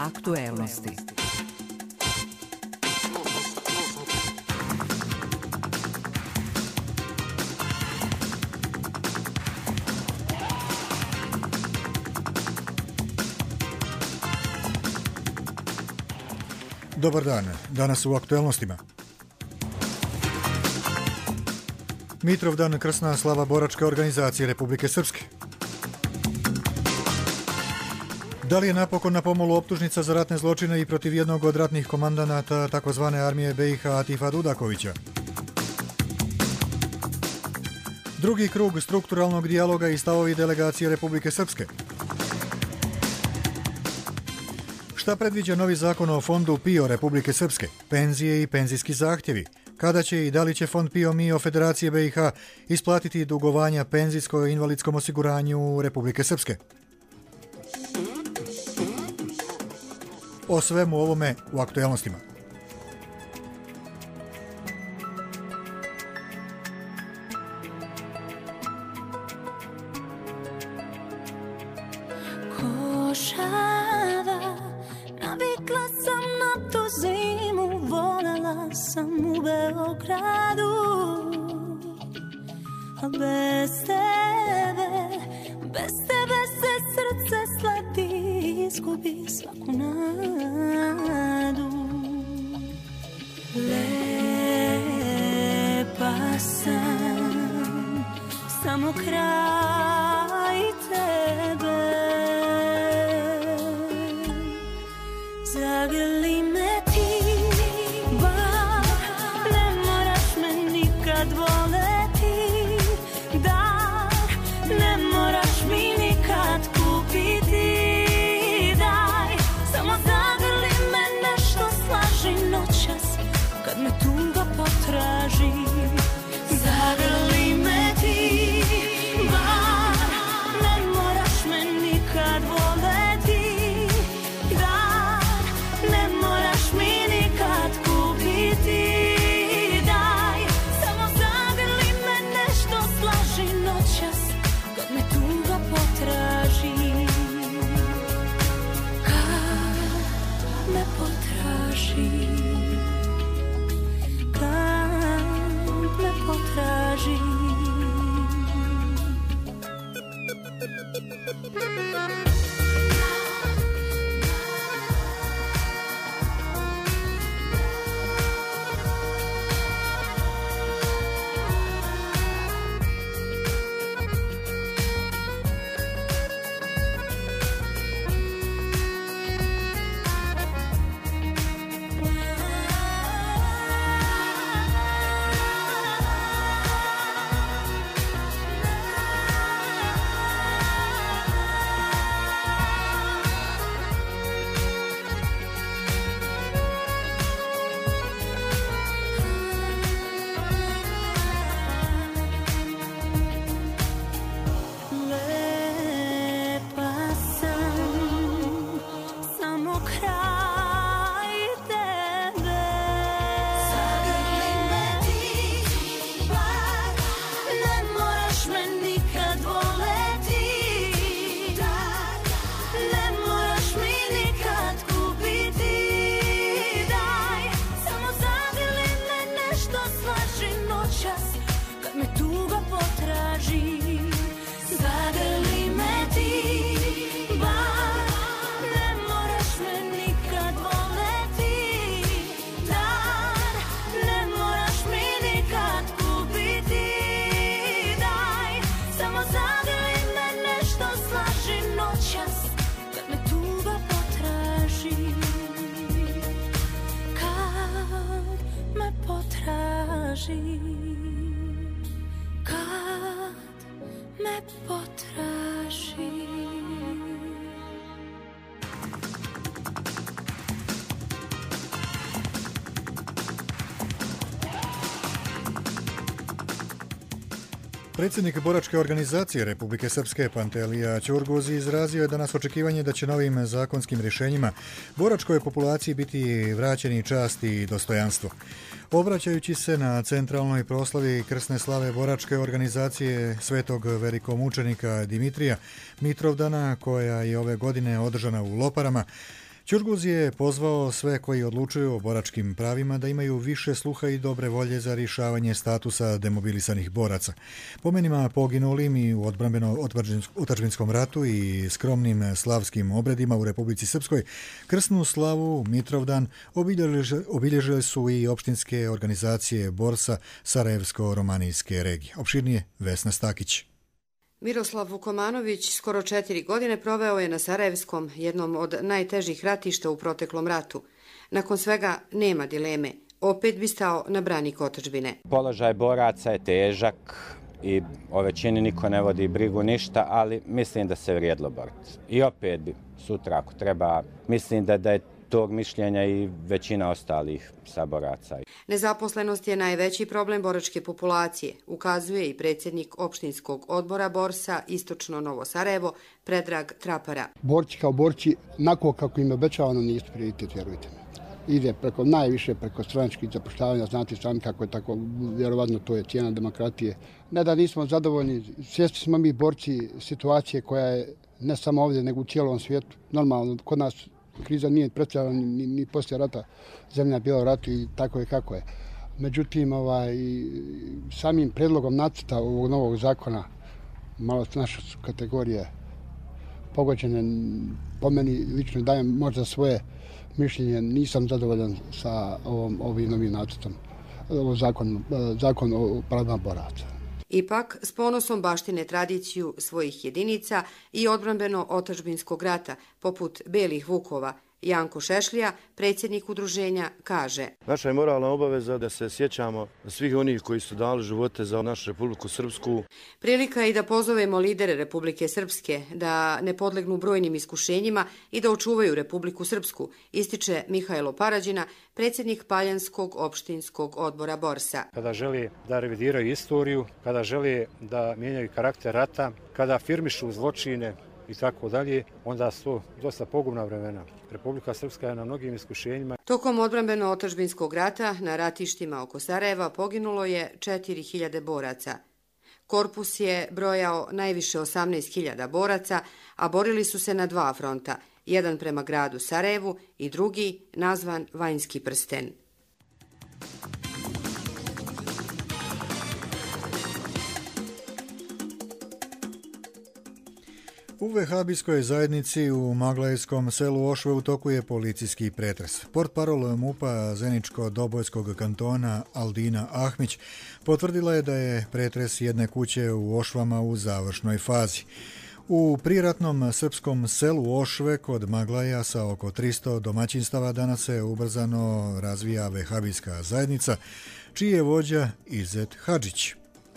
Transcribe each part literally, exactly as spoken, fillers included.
Aktuelnosti. Dobar dan, danas u aktuelnostima. Mitrovdan, krsna slava boračke organizacije Republike Srpske. Da li je napokon na pomolu optužnica za ratne zločine i protiv jednog od ratnih komandanata takozvane armije B i H Atifa Dudakovića? Drugi krug strukturalnog dijaloga i stavovi delegacije Republike Srpske. Šta predviđa novi zakon o fondu P I O Republike Srpske? Penzije i penzijski zahtjevi. Kada će i da li će fond P I O M I O Federacije B i H isplatiti dugovanja penzijsko-invalidskom osiguranju Republike Srpske? O svemu ovome u aktuelnostima. Košava, navikla sam na tu zimu, voljela sam u Beogradu, a bez tebe, bez tebe se srce slati, izgubi svaku nadu. Lepa sam, samo kraj tebe. Zagrli me ti, bar ne moraš me nikad voleti, dar ne moraš mi nikad kupiti, daj, samo zagrli me, nešto slaži noćas kad me tuga potraži. Zagrli me ti, bar ne moraš me nikad voleti, Predsjednik boračke organizacije Republike Srpske Pantelija Ćurguzi izrazio je danas očekivanje da će novim zakonskim rješenjima boračkoj populaciji biti vraćeni čast i dostojanstvo. Obraćajući se na centralnoj proslavi krsne slave boračke organizacije svetog velikomučenika Dimitrija Mitrovdana, koja je ove godine održana u Loparama, Ćurguz je pozvao sve koji odlučuju o boračkim pravima da imaju više sluha i dobre volje za rješavanje statusa demobilisanih boraca. Pomenima poginulim i u odbrambeno-otadžbinskom ratu i skromnim slavskim obredima u Republici Srpskoj krsnu slavu Mitrovdan obilježile su i opštinske organizacije Borsa Sarajevsko-Romanijske regije. Opširnije Vesna Stakić. Miroslav Vukomanović skoro četiri godine proveo je na Sarajevskom, jednom od najtežih ratišta u proteklom ratu. Nakon svega nema dileme, opet bi stao na branik otadžbine. Položaj boraca je težak i o većini niko ne vodi brigu ništa, ali mislim da se vrijedilo boriti. I opet bi sutra ako treba, mislim da, da je tog mišljenja i većina ostalih saboraca. Nezaposlenost je najveći problem boračke populacije, ukazuje i predsjednik opštinskog odbora Borsa Istočno Novo Sarajevo, Predrag Trapara. Borci kao borci, onako kako im je obećavano, nisu prioritet, vjerujte mi. Ide preko, najviše preko stranačkih zapošljavanja, znate sami kako je tako, vjerovatno to je cijena demokratije. Ne da nismo zadovoljni, svjesni smo mi borci situacije koja je ne samo ovdje, nego u cijelom svijetu. Normalno, kod nas kriza nije pretjerana ni, ni poslije rata, zemlja je bila u ratu i tako je kako je. Međutim, ovaj, samim predlogom nacrta ovog novog zakona, malo naše su kategorije pogođene, po meni lično dajem možda svoje mišljenje, nisam zadovoljan sa ovom, ovim novim nacrtom, ovo zakon, zakon o pravima boraca. Ipak, s ponosom baštine tradiciju svojih jedinica i odbrambeno-otadžbinskog rata, poput Belih Vukova, Janko Šešlija, predsjednik udruženja, kaže: Naša je moralna obaveza da se sjećamo svih onih koji su dali živote za našu Republiku Srpsku. Prilika je i da pozovemo lidere Republike Srpske da ne podlegnu brojnim iskušenjima i da očuvaju Republiku Srpsku, ističe Mihajlo Parađina, predsjednik Paljanskog opštinskog odbora Borsa. Kada želi da revidiraju istoriju, kada želi da mijenjaju karakter rata, kada afirmišu zločine i tako dalje, onda su to dosta pogubna vremena. Republika Srpska je na mnogim iskušenjima. Tokom odbrambeno-otadžbinskog rata na ratištima oko Sarajeva poginulo je četiri hiljade boraca. Korpus je brojao najviše osamnaest hiljada boraca, a borili su se na dva fronta, jedan prema gradu Sarajevu i drugi nazvan Vanjski prsten. U vehabijskoj zajednici u Maglajskom selu Ošve u toku je policijski pretres. Portparol MUP-a Zeničko-Dobojskog kantona Aldina Ahmić potvrdila je da je pretres jedne kuće u Ošvama u završnoj fazi. U priratnom srpskom selu Ošve kod Maglaja sa oko tristo domaćinstava danas se ubrzano razvija vehabijska zajednica, čiji je vođa Izet Hadžić.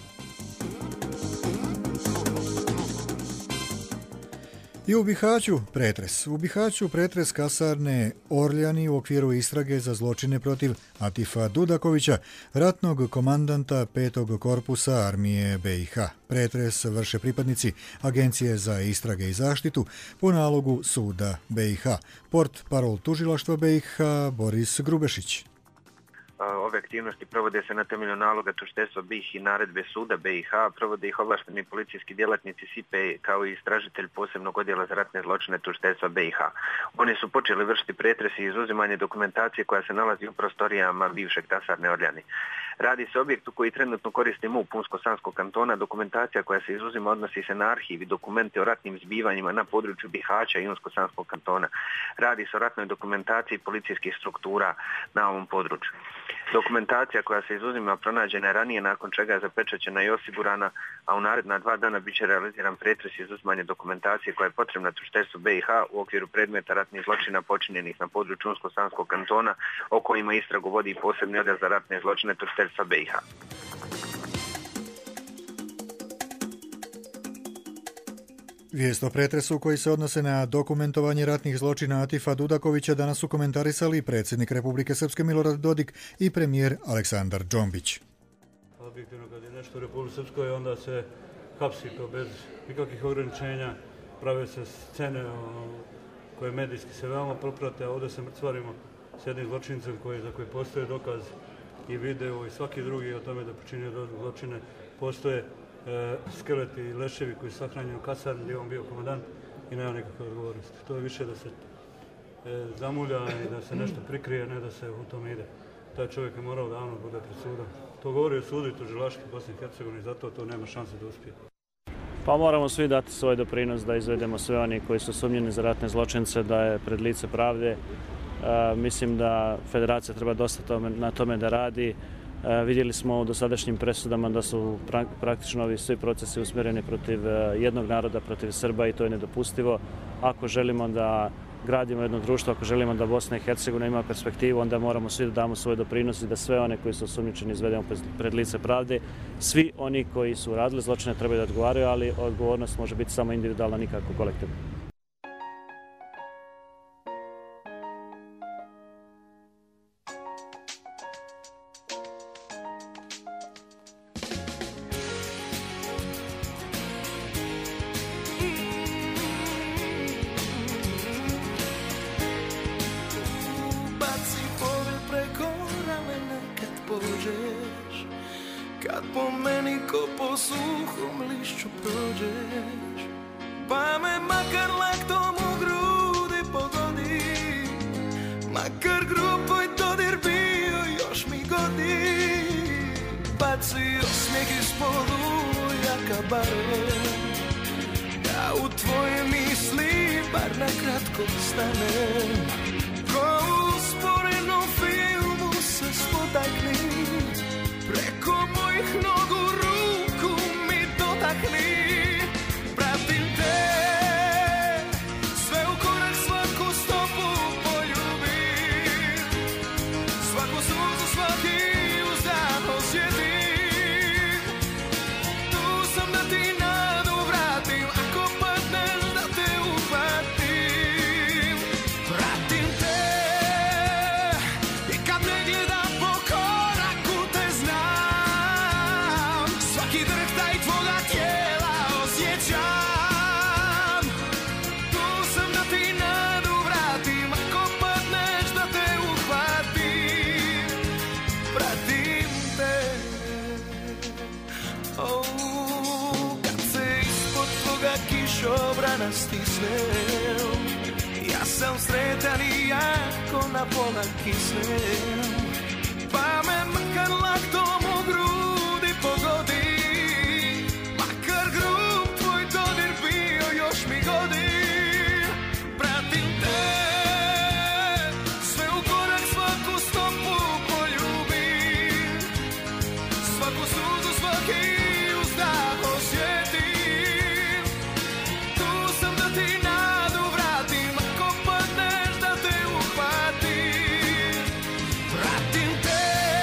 I u Bihaću pretres. U Bihaću pretres kasarne Orljani u okviru istrage za zločine protiv Atifa Dudakovića, ratnog komandanta petog korpusa armije B i H. Pretres vrše pripadnici Agencije za istrage i zaštitu po nalogu suda B i H. Port parol tužilaštva B i H Boris Grubešić. Ove aktivnosti provode se na temelju naloga tužiteljstva B i H i naredbe suda B i H, provode ih ovlašteni policijski djelatnici S I P E kao i istražitelj posebnog odjela za ratne zločine tužiteljstva B i H. Oni su počeli vršiti pretres i izuzimanje dokumentacije koja se nalazi u prostorijama bivšeg kasarne Orljani. Radi se o objektu koji trenutno koristi MUP Unsko-Sanskog kantona. Dokumentacija koja se izuzima odnosi se na arhiv i dokumente o ratnim zbivanjima na području Bihaća i Unsko-Sanskog kantona. Radi se o ratnoj dokumentaciji policijskih struktura na ovom području. Dokumentacija koja se izuzima pronađena je ranije, nakon čega je zapečaćena i osigurana, a u naredna dva dana bit će realiziran pretres i izuzimanje dokumentacije koja je potrebna tužiteljstvu B i H u okviru predmeta ratnih zločina počinjenih na području Unsko-Sanskog kantona, o kojima istragu vodi posebni odjel za ratne zločine tužiteljstva B i H. Vijest o pretresu koji se odnose na dokumentovanje ratnih zločina Atifa Dudakovića danas su komentarisali predsjednik Republike Srpske Milorad Dodik i premijer Aleksandar Džombić. Objektivno kad je nešto u Republike Srpskoj, onda se hapsi to bez nikakvih ograničenja, prave se scene koje medijski se veoma proprate, a ovdje se mrcvarimo s jednim zločincem koji, za koji postoje dokaz i video i svaki drugi o tome da počinio zločine. Postoje e, skeleti i leševi koji su sahranjeni u kasarni gdje je on bio komandant i nema nikakve odgovornosti. To je više da se zamulja i da se nešto prikrije, ne da se u tom ide. Taj čovjek je morao davno bude pred sudom. To govori o sudu i tužilaštvu Bosne i Hercegovine i zato to nema šanse da uspije. Pa moramo svi dati svoj doprinos da izvedemo sve oni koji su sumnjeni za ratne zločince, da je pred lice pravde. E, mislim da federacija treba dosta tome, na tome da radi. E, vidjeli smo u dosadašnjim presudama da su pra, praktično ovi svi procesi usmjereni protiv jednog naroda, protiv Srba i to je nedopustivo. Ako želimo da gradimo jedno društvo, ako želimo da Bosna i Hercegovina ima perspektivu, onda moramo svi da damo svoj doprinos i da sve one koji su osumnjičeni izvedemo pred lice pravde. Svi oni koji su radili zločine trebaju da odgovaraju, ali odgovornost može biti samo individualna, nikako kolektivna. Kad po meni ko po suhom lišću prođeš, pa me makar laktom u grudi pogodi, makar grub tvoj dodir bio još mi godi. Baci osmijeh ispod ujaka barem, ja u tvoje misli bar na kratko stanem. Ko u sporenom filmu se spotakni, preko mojih nogu ruku mi dotakni. Pratim te, sve u korak, svaku stopu poljubim, svaku suzu, svaki uzdah osjetim. Tu sam da ti nadu vratim, ako padneš da te uhvatim. Pratim te i kad ne gledam po koraku te znam, svaki drh taj tvoga tijela osjećam. Tu sam da ti nadu vratim, ako padneš da te uhvatim. Pratim te, oh, kad se ispod tvoga kišobrana stisnem, ja sam sretan i jako na pola kisnem. Pa me makar laktom u grudi pogodi, makar grub tvoj dodir bio još mi godi. Pratim te, sve u korak, svaku stopu poljubim, svaku suzu, svaki uzdah osjetim. Tu sam da ti nadu vratim, ako padneš da te uhvatim. Pratim te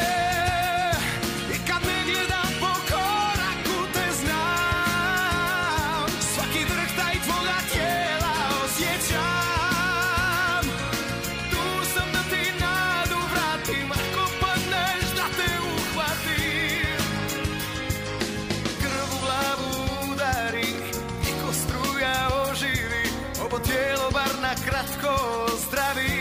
i kad ne gledam po koraku te znam, svaki drh taj tvoga tijela osjećam. Tu sam da ti nadu vratim, ako padneš da te uhvatim. Krv u glavu udari i ko struja oživi, ovo tijelo bar na kratko zdravi.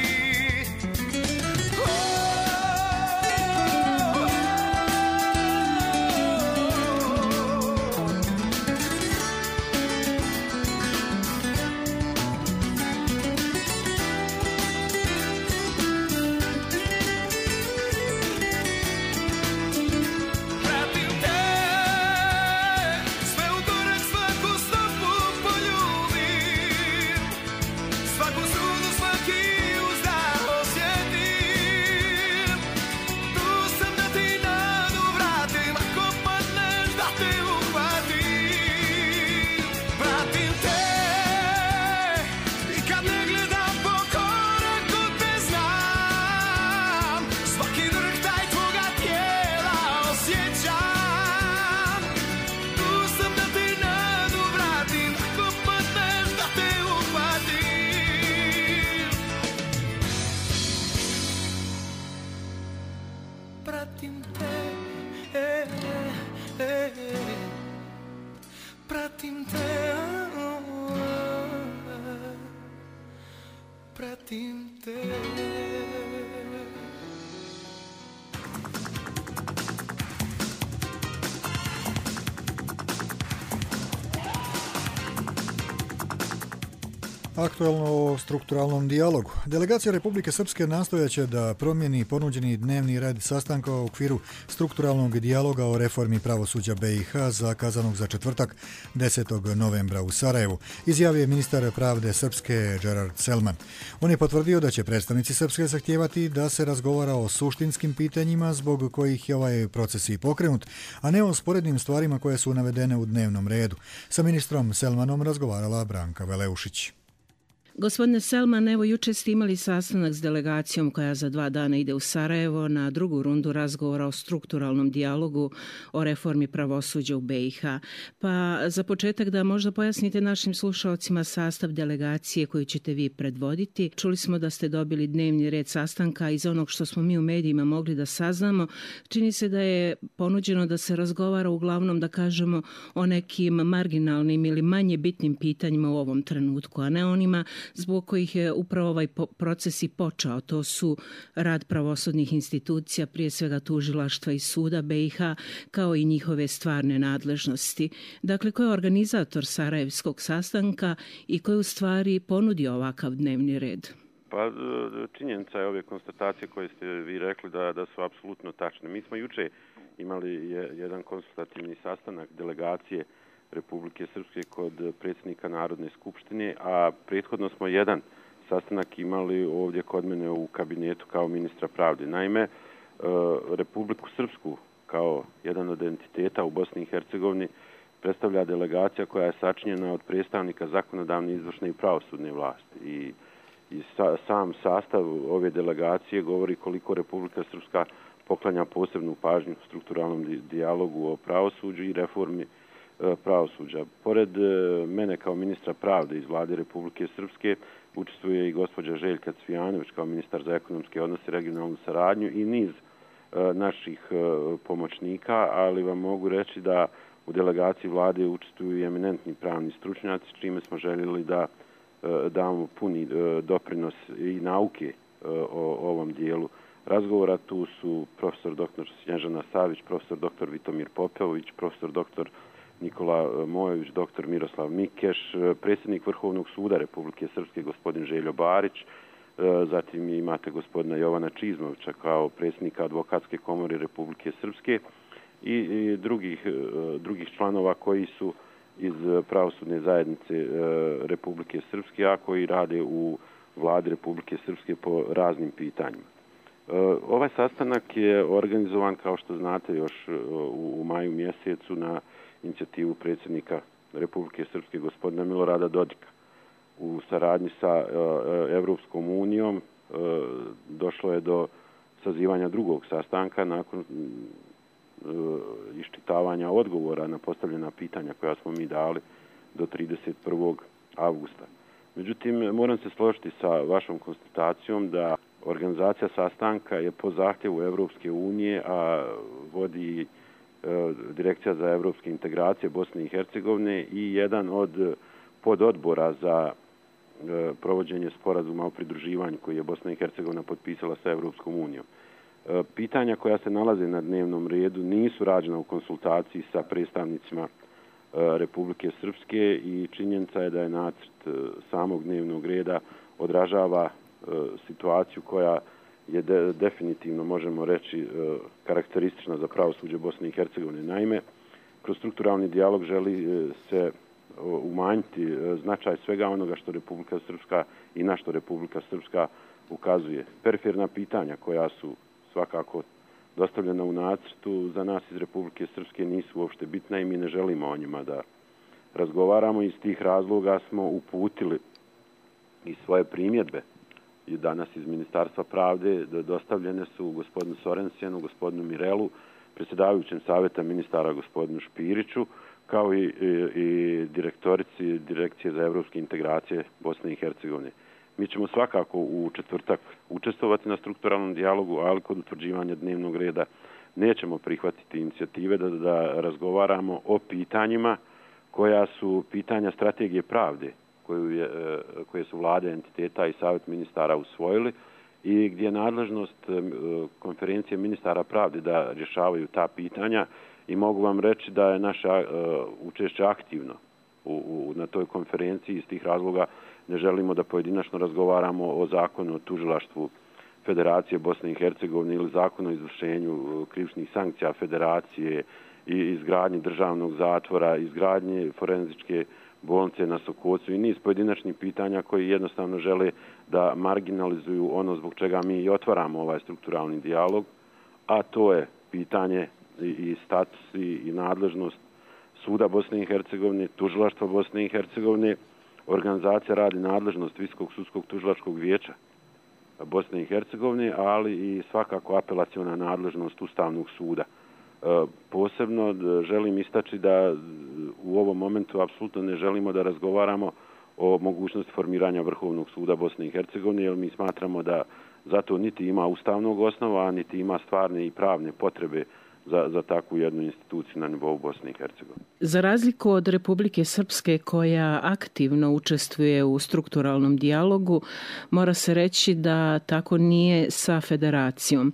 Pratim te, sve u korak, svaku stopu poljubim, svaku suzu, svaki uzdah osjetim. Tu sam da ti nadu vratim, ako padneš da te uhvatim. Pratim te i kad ne gledam po koraku te znam, svaki drh taj tvoga tijela osjećam. Tu sam da ti nadu vratim, ako padneš da te uhvatim. Pratim te, e, e, e, pratim te, oh, oh, pratim te. Aktualno o strukturalnom dijalogu. Delegacija Republike Srpske nastojaće da promijeni ponuđeni dnevni red sastanka u okviru strukturalnog dijaloga o reformi pravosuđa B i H zakazanog za četvrtak desetog novembra u Sarajevu, izjavio je ministar pravde Srpske Gerard Selman. On je potvrdio da će predstavnici Srpske zahtijevati da se razgovara o suštinskim pitanjima zbog kojih je ovaj proces i pokrenut, a ne o sporednim stvarima koje su navedene u dnevnom redu. Sa ministrom Selmanom razgovarala Branka Veleušić. Gospodine Selman, evo juče ste imali sastanak s delegacijom koja za dva dana ide u Sarajevo na drugu rundu razgovora o strukturalnom dijalogu o reformi pravosuđa u B i H. Pa za početak da možda pojasnite našim slušalcima sastav delegacije koju ćete vi predvoditi. Čuli smo da ste dobili dnevni red sastanka. Iz onog što smo mi u medijima mogli da saznamo, čini se da je ponuđeno da se razgovara uglavnom, da kažemo, o nekim marginalnim ili manje bitnim pitanjima u ovom trenutku, a ne onima zbog kojih je upravo ovaj proces i počeo. To su rad pravosudnih institucija, prije svega tužilaštva i suda B i H, kao i njihove stvarne nadležnosti. Dakle, ko je organizator sarajevskog sastanka i ko je u stvari ponudio ovakav dnevni red? Pa činjenica je ove konstatacije koje ste vi rekli da, da su apsolutno tačne. Mi smo juče imali jedan konsultativni sastanak delegacije Republike Srpske kod predsjednika Narodne skupštine, a prethodno smo jedan sastanak imali ovdje kod mene u kabinetu kao ministra pravde. Naime, Republiku Srpsku kao jedan od entiteta u Bosni i Hercegovini predstavlja delegacija koja je sačinjena od predstavnika zakonodavne, izvršne i pravosudne vlasti. I, i sa, sam sastav ove delegacije govori koliko Republika Srpska poklanja posebnu pažnju strukturalnom dijalogu o pravosuđu i reformi pravosuđa. Pored mene kao ministra pravde iz vlade Republike Srpske učestvuje i gospođa Željka Cvijanović kao ministar za ekonomske odnose i regionalnu saradnju i niz naših pomoćnika, ali vam mogu reći da u delegaciji vlade učestvuju i eminentni pravni stručnjaci, s čime smo željeli da damo puni doprinos i nauke o ovom dijelu razgovora. Tu su profesor doktor Snježana Savić, profesor doktor Vitomir Popović, profesor doktor Nikola Mojević, doktor Miroslav Mikeš, predsjednik Vrhovnog suda Republike Srpske gospodin Željo Barić, zatim imate gospodina Jovana Čizmovića kao predsjednika Advokatske komore Republike Srpske i, i drugih, drugih članova koji su iz pravosudne zajednice Republike Srpske, a koji rade u vladi Republike Srpske po raznim pitanjima. Ovaj sastanak je organizovan, kao što znate, još u maju mjesecu na inicijativu predsjednika Republike Srpske gospodina Milorada Dodika. U saradnji sa Evropskom unijom došlo je do sazivanja drugog sastanka nakon iščitavanja odgovora na postavljena pitanja koja smo mi dali do trideset prvog avgusta. Međutim, moram se složiti sa vašom konstatacijom da organizacija sastanka je po zahtjevu Evropske unije, a vodi Direkcija za evropske integracije Bosne i Hercegovine i jedan od pododbora za provođenje sporazuma o pridruživanju koji je Bosna i Hercegovina potpisala sa Evropskom unijom. Pitanja koja se nalaze na dnevnom redu nisu rađena u konsultaciji sa predstavnicima Republike Srpske i činjenica je da je nacrt samog dnevnog reda odražava situaciju koja je de, definitivno, možemo reći, karakteristična za pravosuđe Bosne i Hercegovine. Naime, kroz strukturalni dijalog želi se umanjiti značaj svega onoga što Republika Srpska i na što Republika Srpska ukazuje. Periferna pitanja koja su svakako dostavljena u nacrtu za nas iz Republike Srpske nisu uopšte bitna i mi ne želimo o njima da razgovaramo. Iz tih razloga smo uputili i svoje primjedbe i danas iz Ministarstva pravde dostavljene su gospodinu Sorensenu, gospodinu Mirelu, predsjedavajućem savjeta ministara gospodinu Špiriću, kao i, i, i direktorici Direkcije za evropske integracije Bosne i Hercegovine. Mi ćemo svakako u četvrtak učestvovati na strukturalnom dijalogu, ali kod utvrđivanja dnevnog reda nećemo prihvatiti inicijative da, da razgovaramo o pitanjima koja su pitanja strategije pravde, koju je, koje su vlade entiteta i savjet ministara usvojili i gdje je nadležnost konferencije ministara pravde da rješavaju ta pitanja i mogu vam reći da je naše učešće aktivno u, u, na toj konferenciji. Iz tih razloga ne želimo da pojedinačno razgovaramo o zakonu o tužilaštvu Federacije Bosne i Hercegovine ili zakonu o izvršenju krivičnih sankcija Federacije i izgradnji državnog zatvora, izgradnje forenzičke bolnice na Sokocu i niz pojedinačnih pitanja koji jednostavno žele da marginalizuju ono zbog čega mi i otvaramo ovaj strukturalni dijalog, a to je pitanje i, i status i, i nadležnost Suda Bosne i Hercegovine, Tužilaštva Bosne i Hercegovine, organizacija radi nadležnost Visokog sudskog tužilačkog vijeća Bosne i Hercegovine, ali i svakako apelaciona nadležnost Ustavnog suda. Posebno želim istaći da u ovom momentu apsolutno ne želimo da razgovaramo o mogućnosti formiranja Vrhovnog suda Bosne i Hercegovine, jer mi smatramo da zato niti ima ustavnog osnova, niti ima stvarne i pravne potrebe za, za takvu jednu instituciju na nivou Bosne i Hercegovine. Za razliku od Republike Srpske koja aktivno učestvuje u strukturalnom dijalogu, mora se reći da tako nije sa Federacijom.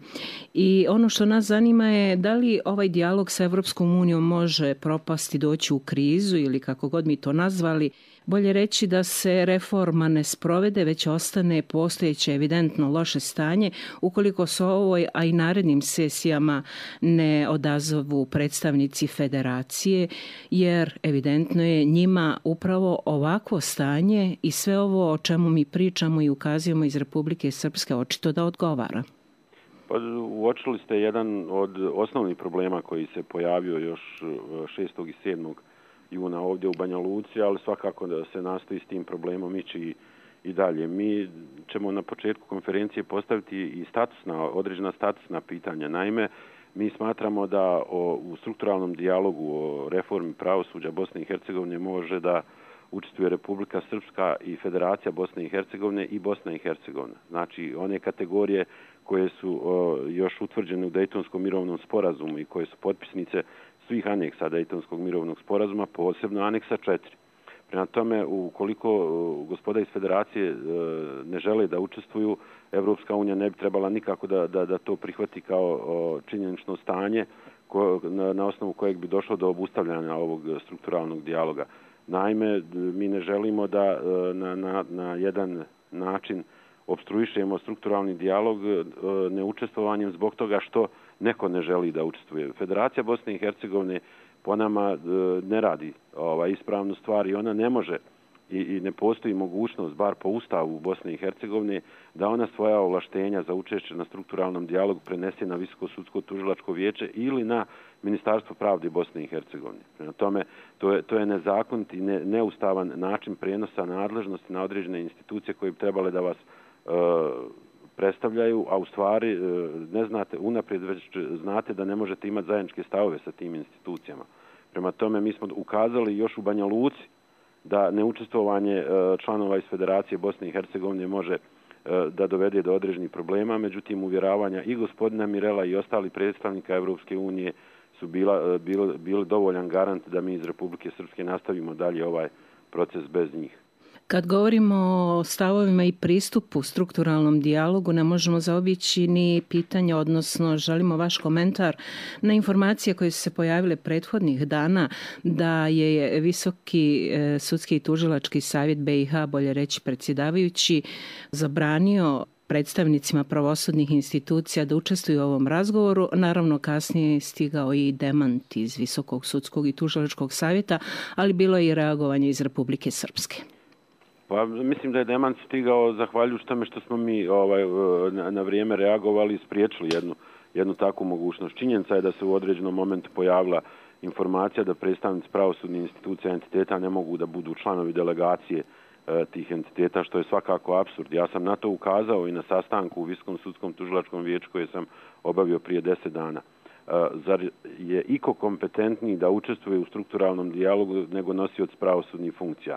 I ono što nas zanima je da li ovaj dijalog sa Evropskom unijom može propasti, doći u krizu ili kako god mi to nazvali. Bolje reći da se reforma ne sprovede, već ostane postojeće evidentno loše stanje ukoliko se ovoj, a i narednim sesijama ne odazovu predstavnici Federacije, jer evidentno je njima upravo ovakvo stanje i sve ovo o čemu mi pričamo i ukazujemo iz Republike Srpske očito da odgovara. Pa, uočili ste jedan od osnovnih problema koji se pojavio još šestog i sedmog juna ovdje u Banja Luci, ali svakako da se nastoji s tim problemom ići i, i dalje. Mi ćemo na početku konferencije postaviti i statusna, određena statusna pitanja. Naime, mi smatramo da o, u strukturalnom dijalogu o reformi pravosuđa Bosne i Hercegovine može da učestvuje Republika Srpska i Federacija Bosne i Hercegovine i Bosna i Hercegovina. Znači, one kategorije koje su o, još utvrđene u Dejtonskom mirovnom sporazumu i koje su potpisnice svih aneksa Dejtonskog mirovnog sporazuma, posebno aneksa četiri. Prema tome, ukoliko gospoda iz Federacije ne žele da učestvuju, Evropska unija ne bi trebala nikako da, da, da to prihvati kao činjenično stanje ko, na, na osnovu kojeg bi došlo do obustavljanja ovog strukturalnog dijaloga. Naime, mi ne želimo da na, na, na jedan način opstruišemo strukturalni dijalog neučestvovanjem zbog toga što neko ne želi da učestvuje. Federacija Bosne i Hercegovine po nama ne radi ovaj, ispravnu stvar i ona ne može i, i ne postoji mogućnost, bar po Ustavu Bosne i Hercegovine, da ona svoja ovlaštenja za učešće na strukturalnom dijalogu prenese na Visoko sudsko tužilačko vijeće ili na Ministarstvo pravde Bosne i Hercegovine. Prema tome, to je, to je nezakonit i ne, neustavan način prijenosa nadležnosti na određene institucije koje bi trebale da vas uh, predstavljaju, a u stvari ne znate, unaprijed već znate da ne možete imati zajedničke stavove sa tim institucijama. Prema tome, mi smo ukazali još u Banja Luci da neučestvovanje članova iz Federacije Bosne i Hercegovine može da dovede do određenih problema, međutim uvjeravanja i gospodina Mirela i ostali predstavnika Evropske unije su bila, bili, bili dovoljan garant da mi iz Republike Srpske nastavimo dalje ovaj proces bez njih. Kad govorimo o stavovima i pristupu strukturalnom dijalogu, ne možemo zaobići ni pitanje, odnosno želimo vaš komentar na informacije koje su se pojavile prethodnih dana da je Visoki sudski i tužilački savjet B i H, bolje reći predsjedavajući, zabranio predstavnicima pravosudnih institucija da učestvuju u ovom razgovoru. Naravno, kasnije je stigao i demant iz Visokog sudskog i tužilačkog savjeta, ali bilo je i reagovanje iz Republike Srpske. Pa mislim da je demant stigao zahvaljujući tome što smo mi ovaj, na, na vrijeme reagovali i spriječili jednu, jednu takvu mogućnost. Činjenica je da se u određenom momentu pojavila informacija da predstavnici pravosudnih institucija i entiteta ne mogu da budu članovi delegacije e, tih entiteta, što je svakako apsurd. Ja sam na to ukazao i na sastanku u Visokom sudskom tužilačkom vijeću koje sam obavio prije deset dana. E, zar je iko kompetentniji da učestvuje u strukturalnom dijalogu nego nosioc pravosudnih funkcija?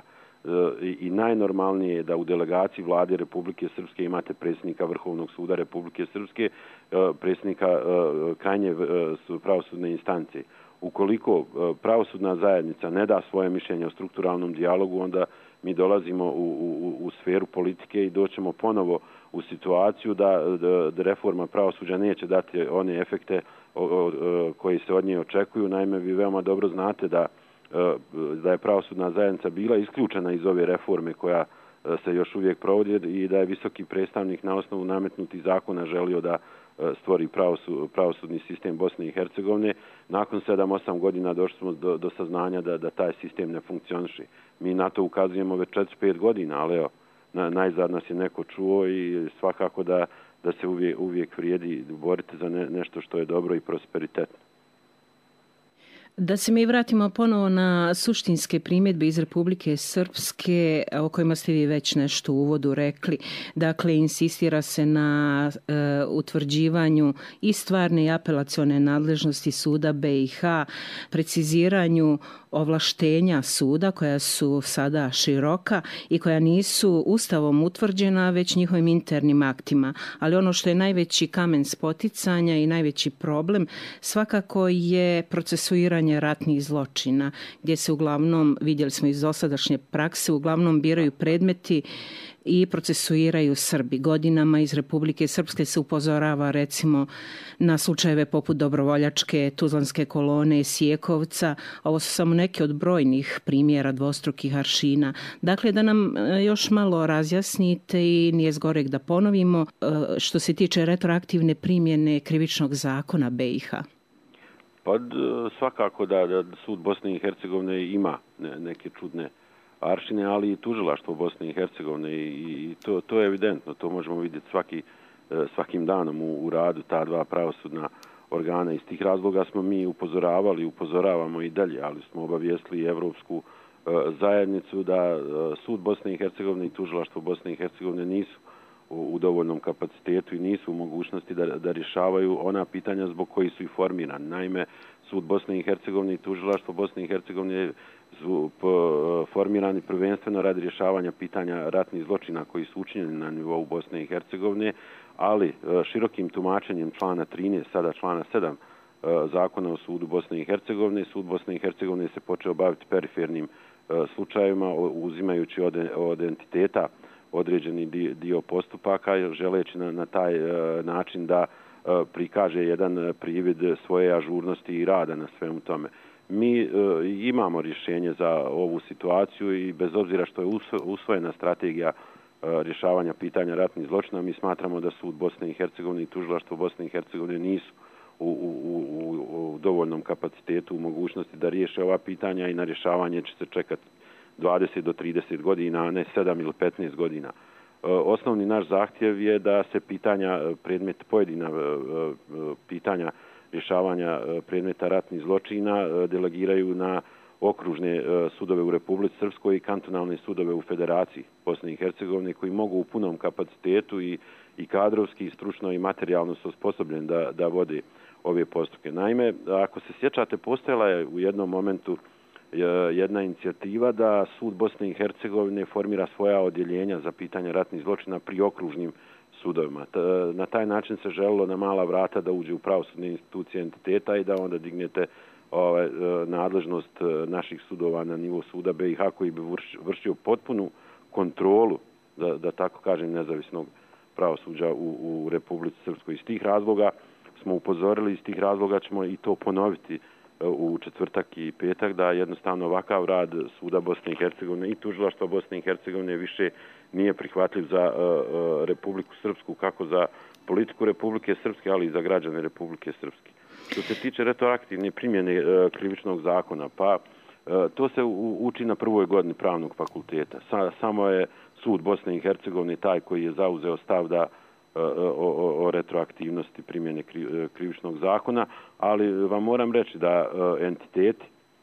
I, i najnormalnije je da u delegaciji vlade Republike Srpske imate predsjednika Vrhovnog suda Republike Srpske, predsjednika krajnje pravosudne instance. Ukoliko pravosudna zajednica ne da svoje mišljenje o strukturalnom dijalogu, onda mi dolazimo u, u, u sferu politike i doćemo ponovo u situaciju da, da, da reforma pravosuđa neće dati one efekte o, o, koji se od nje očekuju. Naime, vi veoma dobro znate da da je pravosudna zajednica bila isključena iz ove reforme koja se još uvijek provodi i da je visoki predstavnik na osnovu nametnutih zakona želio da stvori pravosudni sistem Bosne i Hercegovine. Nakon sedam osam godina došli smo do, do saznanja da, da taj sistem ne funkcioniše. Mi na to ukazujemo već četiri pet godina, ali evo, na, najzad nas je neko čuo i svakako da, da se uvijek, uvijek vrijedi boriti za ne, nešto što je dobro i prosperitetno. Da se mi vratimo ponovo na suštinske primjedbe iz Republike Srpske, o kojima ste vi već nešto u uvodu rekli. Dakle, insistira se na e, utvrđivanju i stvarne i apelacione nadležnosti suda B i H, preciziranju ovlaštenja suda koja su sada široka i koja nisu ustavom utvrđena, već njihovim internim aktima. Ali ono što je najveći kamen spoticanja i najveći problem svakako je procesuiranje ratnih zločina, gdje se uglavnom, vidjeli smo iz dosadašnje prakse, uglavnom biraju predmeti i procesuiraju Srbi. Godinama iz Republike Srpske se upozorava recimo na slučajeve poput Dobrovoljačke, Tuzlanske kolone, Sjekovca. Ovo su samo neki od brojnih primjera dvostrukih aršina. Dakle, da nam još malo razjasnite i nije zgoreg da ponovimo što se tiče retroaktivne primjene krivičnog zakona B i H. Pa svakako da, da sud Bosne i Hercegovine ima neke čudne aršine, ali i tužilaštvo Bosne i Hercegovine i, i to, to je evidentno. To možemo vidjeti svaki, svakim danom u, u radu ta dva pravosudna organa. Iz tih razloga smo mi upozoravali, upozoravamo i dalje, ali smo obavijestili Evropsku e, zajednicu da e, sud Bosne i Hercegovine i tužilaštvo Bosne i Hercegovine nisu u, u dovoljnom kapacitetu i nisu u mogućnosti da, da rješavaju ona pitanja zbog kojih su i formirani. Naime, sud Bosne i Hercegovine i tužilaštvo Bosne i Hercegovine su formirani prvenstveno radi rješavanja pitanja ratnih zločina koji su učinjeni na nivou Bosne i Hercegovine, ali širokim tumačenjem člana trinaest, sada člana sedam Zakona o sudu Bosne i Hercegovine, sud Bosne i Hercegovine se počeo baviti perifernim slučajevima, uzimajući od, od entiteta određeni dio postupaka, želeći na, na taj način da prikaže jedan privid svoje ažurnosti i rada na svemu tome. Mi e, imamo rješenje za ovu situaciju i bez obzira što je usvojena strategija e, rješavanja pitanja ratnih zločina, mi smatramo da sud Bosne i Hercegovine i tužilaštvo Bosne i Hercegovine nisu u, u, u, u dovoljnom kapacitetu, u mogućnosti da riješe ova pitanja i na rješavanje će se čekati dvadeset do trideset godina, a ne sedam ili petnaest godina. E, osnovni naš zahtjev je da se pitanja, predmet pojedina e, pitanja rješavanja predmeta ratnih zločina delegiraju na okružne sudove u Republici Srpskoj i kantonalne sudove u Federaciji Bosne i Hercegovine koji mogu u punom kapacitetu i, i kadrovski, i stručno i materijalno su osposobljeni da, da vode ove postupke. Naime, ako se sjećate, postojala je u jednom momentu jedna inicijativa da sud Bosne i Hercegovine formira svoja odjeljenja za pitanje ratnih zločina pri okružnim sudovima. Na taj način se želilo na mala vrata da uđe u pravosudne institucije entiteta i da onda dignete ovaj, nadležnost naših sudova na nivo suda B i H koji bi vršio potpunu kontrolu, da, da tako kažem, nezavisnog pravosuđa u, u Republici Srpskoj. Iz tih razloga smo upozorili, iz tih razloga ćemo i to ponoviti u četvrtak i petak, da jednostavno ovakav rad suda Bosne i Hercegovine i tužilaštva Bosne i Hercegovine više nije prihvatljiv za uh, Republiku Srpsku, kako za politiku Republike Srpske, ali i za građane Republike Srpske. Što se tiče retroaktivne primjene uh, krivičnog zakona, pa uh, to se u, uči na prvoj godini pravnog fakulteta. Sa, samo je sud Bosne i Hercegovine taj koji je zauzeo stav da O, o, o retroaktivnosti primjene krivičnog zakona, ali vam moram reći da entiteti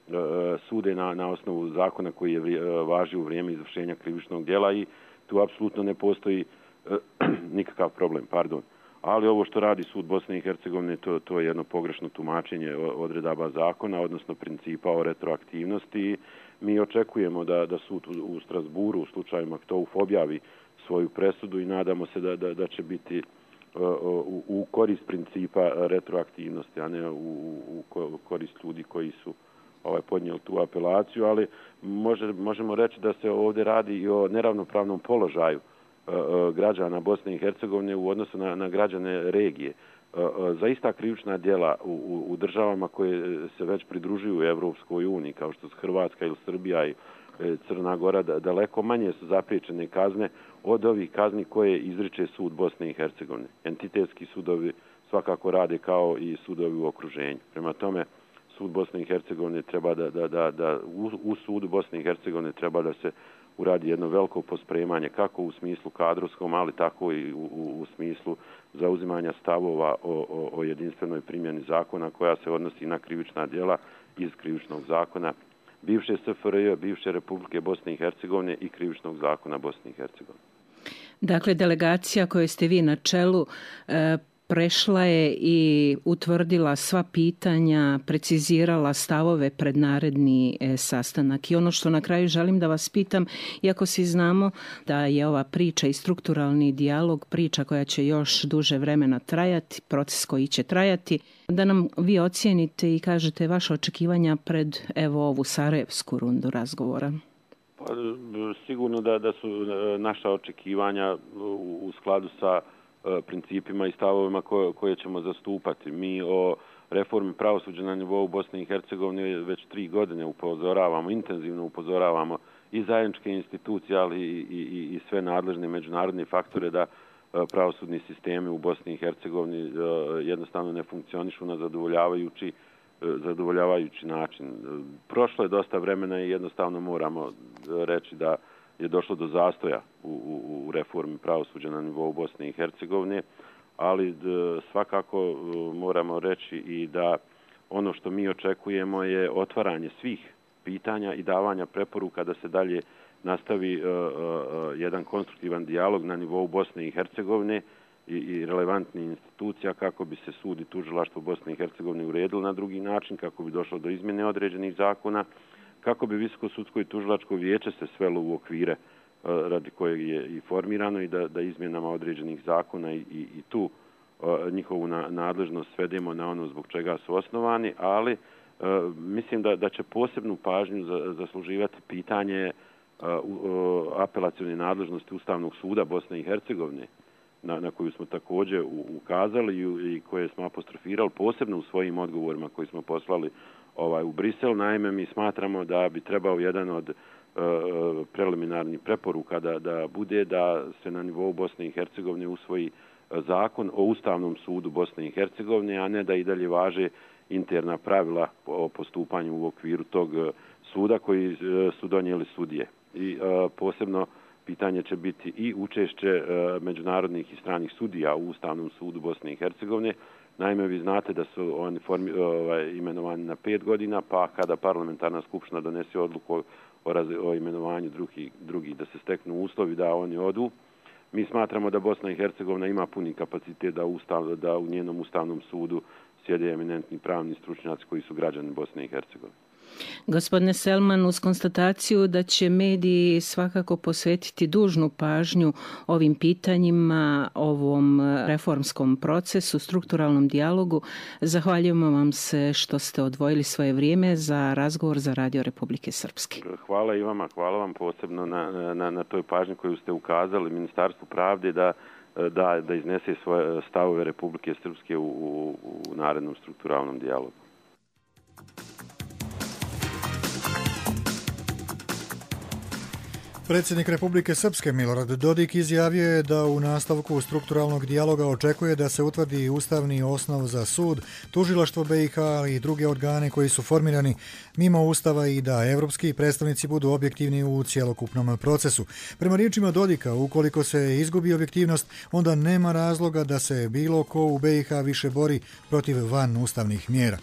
sude na, na osnovu zakona koji je važio u vrijeme izvršenja krivičnog djela i tu apsolutno ne postoji nikakav problem, pardon. Ali ovo što radi sud Bosne i Hercegovine, to, to je jedno pogrešno tumačenje odredaba zakona, odnosno principa o retroaktivnosti. Mi očekujemo da, da sud u, u Strasburu u slučajima Ktouf objavi svoju presudu i nadamo se da, da, da će biti uh, u, u korist principa retroaktivnosti, a ne u, u korist ljudi koji su ovaj, podnijeli tu apelaciju, ali može, možemo reći da se ovdje radi i o neravnopravnom položaju uh, građana Bosne i Hercegovine u odnosu na, na građane regije. za ista krivična djela u, u, u državama koje se već pridružuju Evropskoj uniji, kao što su Hrvatska ili Srbija i Crna Gora, daleko manje su zapriječene kazne od ovih kazni koje izriče sud Bosne i Hercegovine. Entitetski sudovi svakako rade kao i sudovi u okruženju. Prema tome, sud Bosne i Hercegovine treba da, da, da, da u, u sudu Bosne i Hercegovine treba da se uradi jedno veliko pospremanje, kako u smislu kadrovskom, ali tako i u, u, u smislu zauzimanja stavova o, o, o jedinstvenoj primjeni zakona koja se odnosi na krivična djela iz krivičnog zakona bivše S F R J, bivše Republike Bosne i Hercegovine i krivičnog zakona Bosne i Hercegovine. Dakle, delegacija kojoj ste vi na čelu e, prešla je i utvrdila sva pitanja, precizirala stavove pred naredni e, sastanak. I ono što na kraju želim da vas pitam, iako svi znamo da je ova priča i strukturalni dijalog priča koja će još duže vremena trajati, proces koji će trajati, da nam vi ocijenite i kažete vaše očekivanja pred evo ovu sarajevsku rundu razgovora. Pa, sigurno da, da su naša očekivanja u, u skladu sa principima i stavovima koje, koje ćemo zastupati. Mi o reformi pravosuđa na nivou Bosne i Hercegovine već tri godine upozoravamo, intenzivno upozoravamo i zajedničke institucije, ali i, i, i sve nadležne međunarodne faktore da pravosudni sistemi u Bosni i Hercegovini jednostavno ne funkcionišu na zadovoljavajući, zadovoljavajući način. Prošlo je dosta vremena i jednostavno moramo reći da je došlo do zastoja u, u, u reformi pravosuđa na nivou Bosne i Hercegovine, ali svakako moramo reći i da ono što mi očekujemo je otvaranje svih pitanja i davanja preporuka da se dalje nastavi uh, uh, jedan konstruktivan dijalog na nivou Bosne i Hercegovine i, i relevantnih institucija kako bi se sud i tužilaštvo Bosne i Hercegovine uredilo na drugi način, kako bi došlo do izmjene određenih zakona, kako bi Visoko sudsko i tužilačko vijeće se svelo u okvire uh, radi kojeg je i formirano i da, da izmjenama određenih zakona i, i, i tu uh, njihovu na, nadležnost svedemo na ono zbog čega su osnovani, ali uh, mislim da, da će posebnu pažnju za, zasluživati pitanje apelacione nadležnosti Ustavnog suda Bosne i Hercegovine, na, na koju smo također ukazali i, i koje smo apostrofirali posebno u svojim odgovorima koji smo poslali ovaj, u Brisel. Naime, mi smatramo da bi trebao jedan od uh, preliminarnih preporuka da, da bude da se na nivou Bosne i Hercegovine usvoji zakon o Ustavnom sudu Bosne i Hercegovine, a ne da i dalje važe interna pravila o postupanju u okviru tog suda koji su donijeli sudije. I uh, posebno pitanje će biti i učešće uh, međunarodnih i stranih sudija u Ustavnom sudu Bosne i Hercegovine. Naime, vi znate da su oni formi, ovaj, imenovani na pet godina, pa kada parlamentarna skupština donese odluku o, raz, o imenovanju drugih, drugi, da se steknu uslovi da oni odu. Mi smatramo da Bosna i Hercegovina ima puni kapacitet da, ustav, da u njenom Ustavnom sudu sjede eminentni pravni stručnjaci koji su građani Bosne i Hercegovine. Gospodine Selman, uz konstataciju da će mediji svakako posvetiti dužnu pažnju ovim pitanjima, ovom reformskom procesu, strukturalnom dijalogu, zahvaljujemo vam se što ste odvojili svoje vrijeme za razgovor za Radio Republike Srpske. Hvala i vama, hvala vam posebno na, na, na toj pažnji koju ste ukazali Ministarstvu pravde da, da, da iznese svoje stavove Republike Srpske u, u, u narednom strukturalnom dijalogu. Predsjednik Republike Srpske Milorad Dodik izjavio je da u nastavku strukturalnog dijaloga očekuje da se utvrdi ustavni osnov za sud, tužilaštvo B i H i druge organe koji su formirani mimo Ustava i da evropski predstavnici budu objektivni u cjelokupnom procesu. Prema riječima Dodika, ukoliko se izgubi objektivnost, onda nema razloga da se bilo ko u B i H više bori protiv van ustavnih mjera.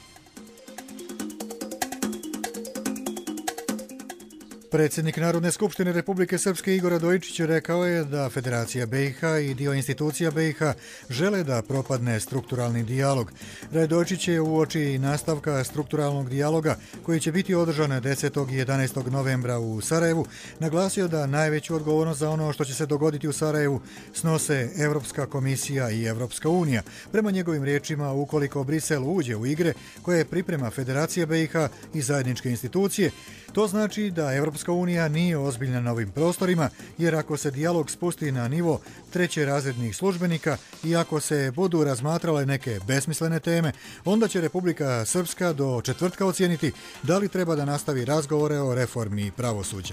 Predsjednik Narodne skupštine Republike Srpske Igor Radojičić rekao je da Federacija B i H i dio institucija B i H žele da propadne strukturalni dijalog. Radojičić je uoči nastavka strukturalnog dijaloga, koji će biti održan desetog i jedanaestog novembra u Sarajevu, naglasio da najveću odgovornost za ono što će se dogoditi u Sarajevu snose Evropska komisija i Evropska unija. Prema njegovim riječima, ukoliko Brisel uđe u igre koje priprema Federacija B i H i zajedničke institucije, to znači da Evropska Europska unija nije ozbiljna na ovim prostorima, jer ako se dijalog spusti na nivo trećerazrednih službenika i ako se budu razmatrale neke besmislene teme, onda će Republika Srpska do četvrtka ocijeniti da li treba da nastavi razgovore o reformi pravosuđa.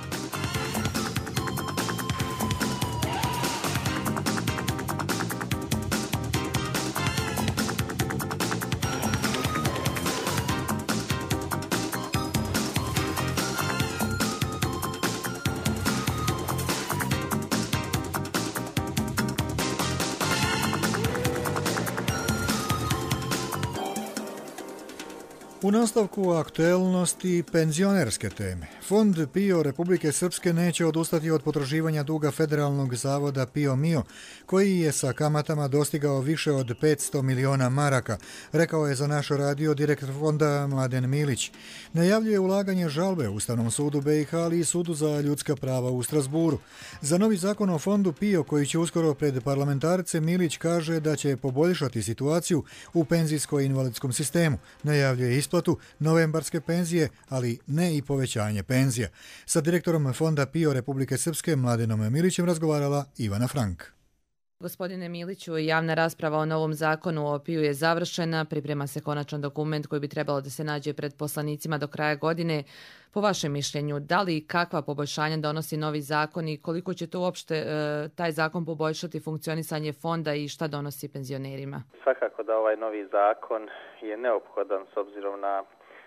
U nastavku aktuelnosti penzionerske teme. Fond PIO Republike Srpske neće odustati od potraživanja duga Federalnog zavoda PIO MIO, koji je sa kamatama dostigao više od petsto miliona maraka, rekao je za naš radio direktor fonda Mladen Milić. Najavljuje ulaganje žalbe Ustavnom sudu B i H, ali i Sudu za ljudska prava u Strasburu. Za novi zakon o fondu PIO, koji će uskoro pred parlamentarce, Milić kaže da će poboljšati situaciju u penzijsko-invalidskom sistemu. Najavljuje isplatu novembarske penzije, ali ne i povećanje penzija. Sa direktorom fonda PIO Republike Srpske Mladenom Milićem razgovarala Ivana Frank. Gospodine Miliću, javna rasprava o novom zakonu o PIO je završena, priprema se konačan dokument koji bi trebalo da se nađe pred poslanicima do kraja godine. Po vašem mišljenju, da li i kakva poboljšanja donosi novi zakon i koliko će to uopšte e, taj zakon poboljšati funkcionisanje fonda i šta donosi penzionerima? Svakako da ovaj novi zakon je neophodan s obzirom na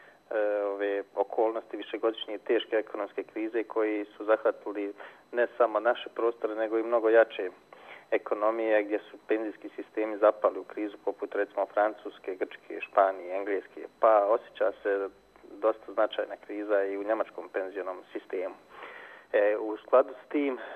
e, ove okolnosti višegodišnje i teške ekonomske krize koji su zahvatili ne samo naše prostore nego i mnogo jače ekonomije gdje su penzijski sistemi zapali u krizu poput recimo Francuske, Grčke, Španije, Engleske, pa osjeća se dosta značajna kriza i u njemačkom penzionom sistemu. E, u skladu s tim, e,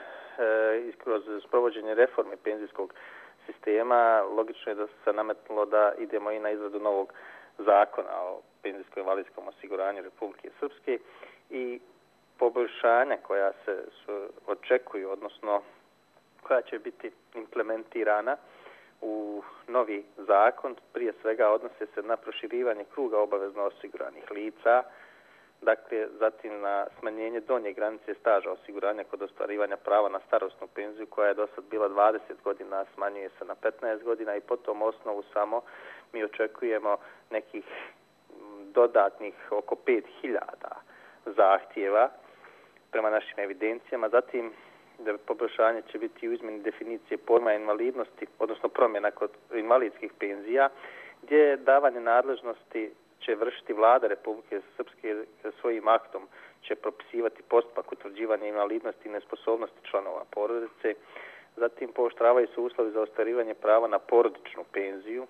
kroz sprovođenje reforme penzijskog sistema, logično je da se nametnulo da idemo i na izradu novog zakona o penzijsko-invalidskom osiguranju Republike Srpske i poboljšanja koja se očekuju, odnosno koja će biti implementirana u novi zakon, prije svega odnose se na proširivanje kruga obavezno osiguranih lica, dakle zatim na smanjenje donje granice staža osiguranja kod ostvarivanja prava na starosnu penziju koja je do sad bila dvadeset godina, smanjuje se na petnaest godina i po tom osnovu samo mi očekujemo nekih dodatnih oko pet hiljada zahtjeva prema našim evidencijama. Zatim da poboljšanje će biti u izmjeni definicije pojma invalidnosti, odnosno promjena kod invalidskih penzija, gdje davanje nadležnosti će vršiti vlada Republike Srpske svojim aktom, će propisivati postupak utvrđivanja invalidnosti i nesposobnosti članova porodice. Zatim pooštravaju se uslovi za ostvarivanje prava na porodičnu penziju.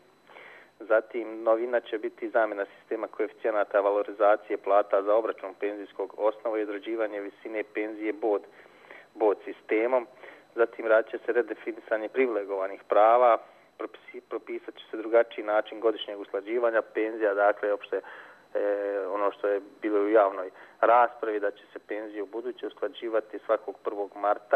Zatim novina će biti zamjena sistema koeficijenata valorizacije plata za obračun penzijskog osnova i određivanje visine penzije bod bod sistemom, zatim radit će se redefinisanje privilegovanih prava, propisat će se drugačiji način godišnjeg usklađivanja penzija, dakle opšte e, ono što je bilo u javnoj raspravi, da će se penzije u buduće usklađivati svakog prvog marta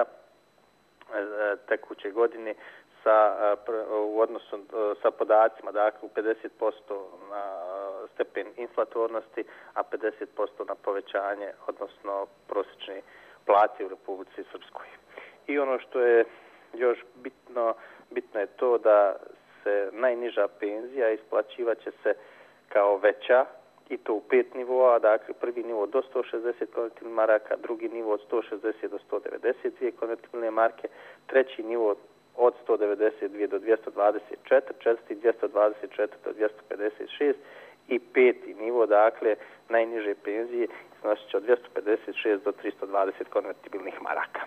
e, tekuće godine sa, u odnosu sa podacima, dakle u pedeset posto na stepen inflatornosti, a pedeset posto na povećanje, odnosno prosječne plate u Republici Srpskoj. I ono što je još bitno, bitno je to da se najniža penzija isplaćivaće se kao veća i to u pet nivoa, dakle prvi nivo do sto šezdeset konvertibilnih maraka, drugi nivo od sto šezdeset do sto devedeset dvije konvertibilne marke, treći nivo od sto devedeset dvije do dvjesto dvadeset četiri, četvrti dvjesto dvadeset četiri do dvjesto pedeset šest i peti nivo, dakle najniže penzije iznosit će od dvjesto pedeset šest do tristo dvadeset konvertibilnih maraka.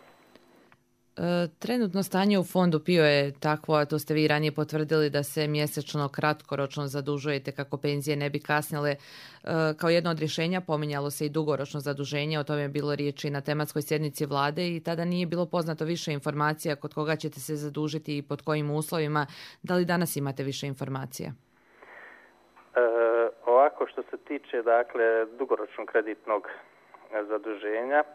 E, trenutno stanje u fondu PIO je takvo, a to ste vi ranije potvrdili, da se mjesečno kratkoročno zadužujete kako penzije ne bi kasnile. E, kao jedno od rješenja pominjalo se i dugoročno zaduženje, o tome je bilo riječi na tematskoj sjednici vlade i tada nije bilo poznato više informacija kod koga ćete se zadužiti i pod kojim uslovima. Da li danas imate više informacija? E, ovako što se tiče dakle dugoročnog kreditnog zaduženja,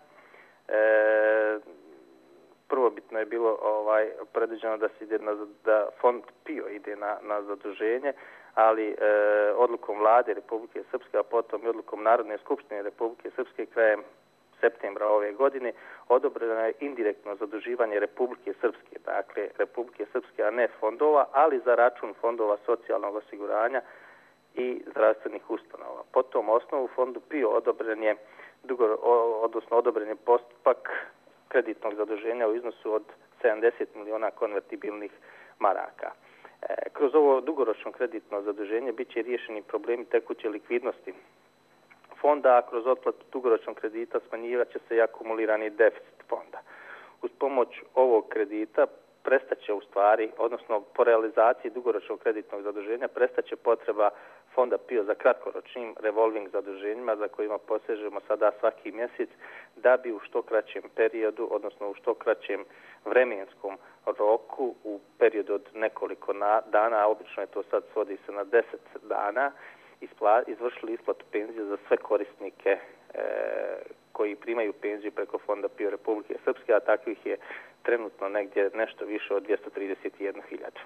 e, prvobitno je bilo ovaj predviđeno da se ide na, da fond PIO ide na, na zaduženje, ali e, odlukom vlade Republike Srpske, a potom i odlukom Narodne skupštine Republike Srpske krajem septembra ove godine odobreno je indirektno zaduživanje Republike Srpske, dakle Republike Srpske, a ne fondova, ali za račun fondova socijalnog osiguranja i zdravstvenih ustanova. Po tom osnovu fondu PIO odobren je, dugo, odnosno odobren je postupak kreditnog zaduženja u iznosu od sedamdeset miliona konvertibilnih maraka. E, kroz ovo dugoročno kreditno zaduženje bit će riješeni problemi tekuće likvidnosti fonda, a kroz otplatu dugoročnog kredita smanjivat će se i akumulirani deficit fonda. Uz pomoć ovog kredita prestaće u stvari, odnosno po realizaciji dugoročnog kreditnog zaduženja, prestaće potreba fonda PIO za kratkoročnim revolving zaduženjima za kojima posežemo sada svaki mjesec, da bi u što kraćem periodu, odnosno u što kraćem vremenskom roku, u periodu od nekoliko dana, obično je to sad svodi se na deset dana, ispla, izvršili isplatu penzije za sve korisnike e, koji primaju penziju preko fonda PIO Republike Srpske, a takvih je trenutno negdje nešto više od dvjesto trideset jednu hiljadu.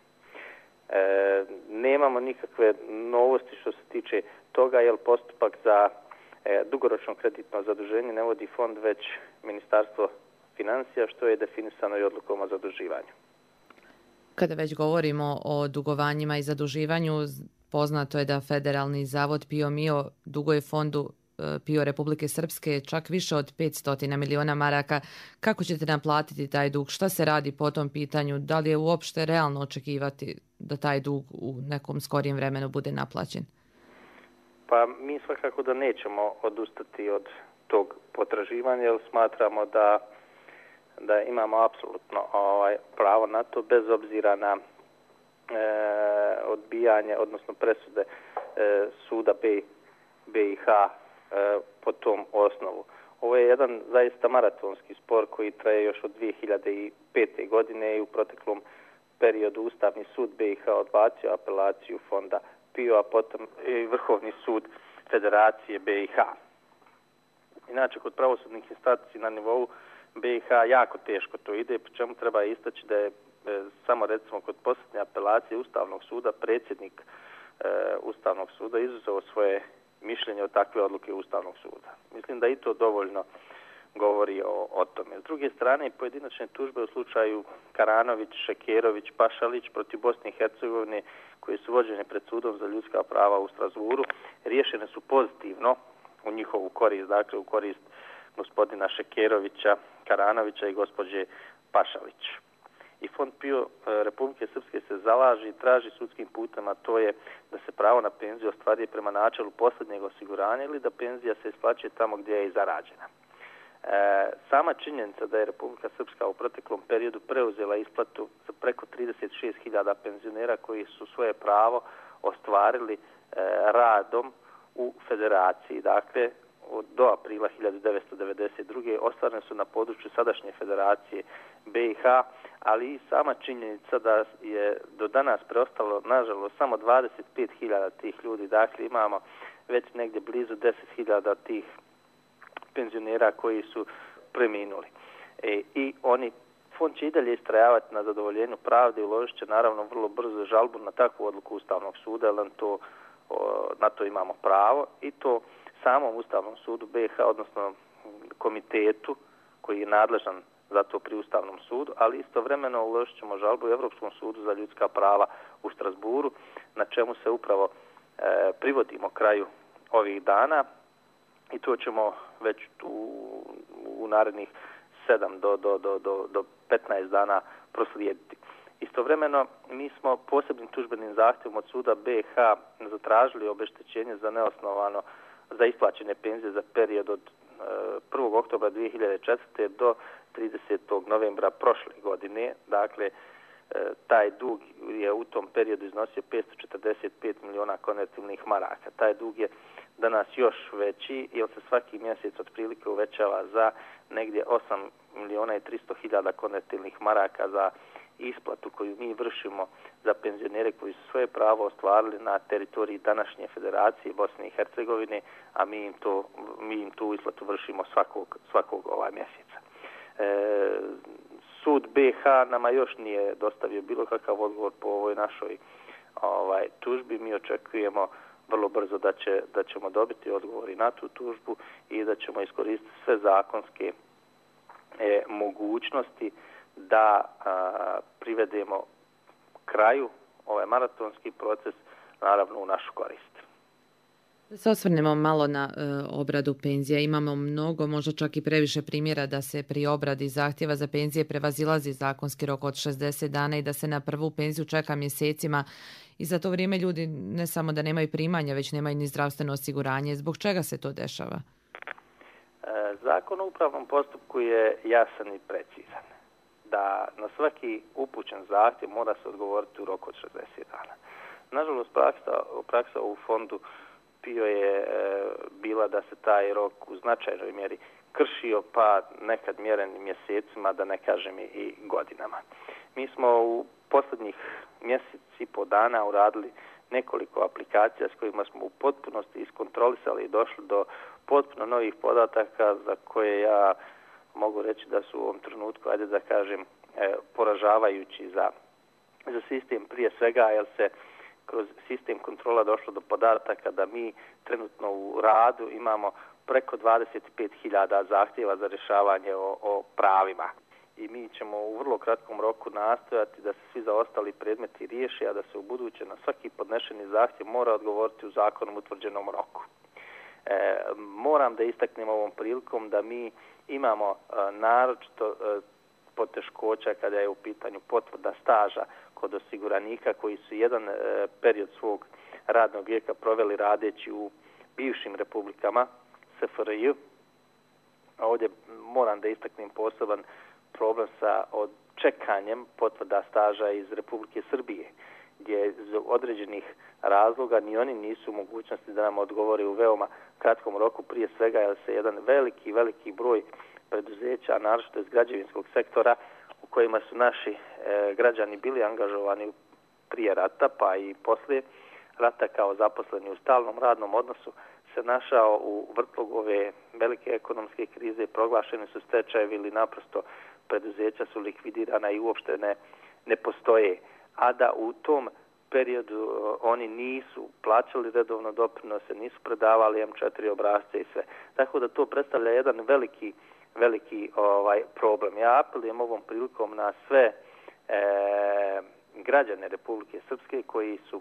E, nemamo nikakve novosti što se tiče toga, jer postupak za e, dugoročno kreditno zaduženje ne vodi fond, već Ministarstvo financija, što je definisano i odlukom o zaduživanju. Kada već govorimo o dugovanjima i zaduživanju, poznato je da Federalni zavod PIO Mio duguje fondu PIO Republike Srpske čak više od petsto miliona maraka. Kako ćete naplatiti taj dug? Šta se radi po tom pitanju? Da li je uopšte realno očekivati da taj dug u nekom skorijem vremenu bude naplaćen? Pa mi svakako da nećemo odustati od tog potraživanja, jer smatramo da, da imamo apsolutno ovaj, pravo na to, bez obzira na e, odbijanje, odnosno presude e, suda B i H e, po tom osnovu. Ovo je jedan zaista maratonski spor koji traje još od dvije hiljade pete. godine i u proteklom periodu Ustavni sud B i H odbacio apelaciju fonda PIO, a potom i Vrhovni sud Federacije B i H. Inače, kod pravosudnih instanci na nivou B i H jako teško to ide, po čemu treba istaći da je e, samo recimo kod posljednje apelacije Ustavnog suda predsjednik e, Ustavnog suda izuzeo svoje mišljenje o takve odluke Ustavnog suda. Mislim da i to dovoljno govori o, o tome. S druge strane, pojedinačne tužbe u slučaju Karanović, Šekerović, Pašalić protiv Bosne i Hercegovine, koje su vođene pred sudom za ljudska prava u Strasburu, riješene su pozitivno u njihovu korist, dakle u korist gospodina Šekerovića, Karanovića i gospođe Pašalić. I fond PIO Republike Srpske se zalaži i traži sudskim putem, a to je da se pravo na penziju ostvari prema načelu posljednjeg osiguranja ili da penzija se isplaćuje tamo gdje je i zarađena. E, sama činjenica da je Republika Srpska u proteklom periodu preuzela isplatu za preko trideset šest hiljada penzionera koji su svoje pravo ostvarili e, radom u federaciji, dakle do aprila hiljadu devetsto devedeset druge. ostvarene su na području sadašnje federacije B i H, ali i sama činjenica da je do danas preostalo, nažalost, samo dvadeset pet hiljada tih ljudi, dakle imamo već negdje blizu deset hiljada tih penzionera koji su preminuli. E, I oni, fond će i dalje istrajavati na zadovoljenju pravde i uložit će naravno vrlo brzo žalbu na takvu odluku Ustavnog suda, jer to, o, na to imamo pravo, i to samom Ustavnom sudu B i H, odnosno komitetu koji je nadležan za to pri Ustavnom sudu, ali istovremeno uložit ćemo žalbu u Europskom sudu za ljudska prava u Strasburu, na čemu se upravo e, privodimo kraju ovih dana, i to ćemo već u, u narednih sedam do, do, do, do, do petnaest dana proslijediti. Istovremeno, mi smo posebnim tužbenim zahtjevom od suda B i H zatražili obeštećenje za neosnovano za isplaćene penzije za period od prvog oktobra dvije hiljade četvrte. do tridesetog novembra prošle godine. Dakle, taj dug je u tom periodu iznosio petsto četrdeset pet miliona konvertibilnih maraka. Taj dug je danas još veći, jer se svaki mjesec otprilike uvećava za negdje osam miliona i tristo hiljada konvertibilnih maraka za isplatu koju mi vršimo za penzionere koji su svoje pravo ostvarili na teritoriji današnje Federacije Bosne i Hercegovine, a mi im, to, mi im tu isplatu vršimo svakog, svakog ovaj mjeseca. E, sud B i H nama još nije dostavio bilo kakav odgovor po ovoj našoj ovaj, tužbi. Mi očekujemo vrlo brzo da, će, da ćemo dobiti odgovor i na tu tužbu i da ćemo iskoristiti sve zakonske e, mogućnosti da a, privedemo kraju ovaj maratonski proces, naravno u našu korist. Da se osvrnemo malo na e, obradu penzija. Imamo mnogo, možda čak i previše primjera da se pri obradi zahtjeva za penzije prevazilazi zakonski rok od šezdeset dana i da se na prvu penziju čeka mjesecima i za to vrijeme ljudi ne samo da nemaju primanja, već nemaju ni zdravstveno osiguranje. Zbog čega se to dešava? E, Zakon o upravnom postupku je jasan i precizan. Da na svaki upućen zahtjev mora se odgovoriti u roku od šezdeset dana. Nažalost, praksa, praksa u fondu PIO je e, bila da se taj rok u značajnoj mjeri kršio, pa nekad mjerenim mjesecima, da ne kažem i godinama. Mi smo u posljednjih mjesec i po dana uradili nekoliko aplikacija s kojima smo u potpunosti iskontrolisali i došli do potpuno novih podataka za koje ja mogu reći da su u ovom trenutku, ajde da kažem, e, poražavajući za, za sistem prije svega, jer se kroz sistem kontrola došlo do podataka da mi trenutno u radu imamo preko dvadeset pet hiljada zahtjeva za rješavanje o, o pravima. I mi ćemo u vrlo kratkom roku nastojati da se svi zaostali predmeti riješi, a da se u buduće na svaki podnešeni zahtjev mora odgovoriti u zakonom utvrđenom roku. E, moram da istaknem ovom prilikom da mi imamo e, naročito e, poteškoća kada je u pitanju potvrda staža kod osiguranika koji su jedan e, period svog radnog vijeka proveli radeći u bivšim republikama S F R J. A ovdje moram da istaknem poseban problem sa od čekanjem potvrda staža iz Republike Srbije, gdje iz određenih razloga ni oni nisu u mogućnosti da nam odgovore u veoma kratkom roku, prije svega jer se jedan veliki, veliki broj preduzeća, naročito iz građevinskog sektora, u kojima su naši e, građani bili angažovani prije rata, pa i poslije rata kao zaposleni u stalnom radnom odnosu, se našao u vrtlogu ove velike ekonomske krize, proglašeni su stečajevi ili naprosto preduzeća su likvidirana i uopšte ne, ne postoje. A da u tom periodu oni nisu plaćali redovno doprinose, nisu predavali M četiri obrasce i sve. Tako da to predstavlja jedan veliki, veliki ovaj problem. Ja apelujem ovom prilikom na sve e, građane Republike Srpske koji su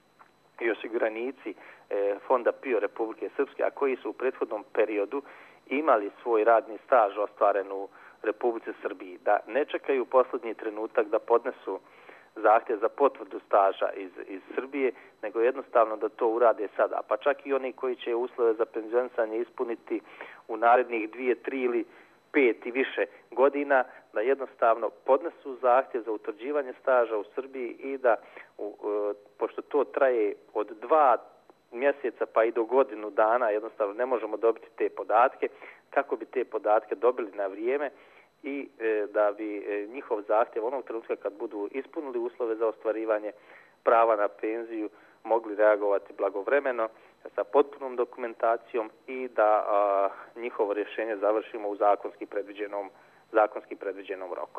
i osiguranici e, fonda PIO Republike Srpske, a koji su u prethodnom periodu imali svoj radni staž ostvaren u Republici Srbiji, da ne čekaju posljednji trenutak da podnesu zahtjev za potvrdu staža iz, iz Srbije, nego jednostavno da to urade sada. Pa čak i oni koji će uslove za penzionisanje ispuniti u narednih dvije, tri ili pet i više godina, da jednostavno podnesu zahtjev za utvrđivanje staža u Srbiji i da, u, e, pošto to traje od dva mjeseca pa i do godinu dana, jednostavno ne možemo dobiti te podatke, kako bi te podatke dobili na vrijeme i e, da bi e, njihov zahtjev onog trenutka kad budu ispunili uslove za ostvarivanje prava na penziju mogli reagovati blagovremeno sa potpunom dokumentacijom i da a, njihovo rješenje završimo u zakonski predviđenom, zakonski predviđenom roku.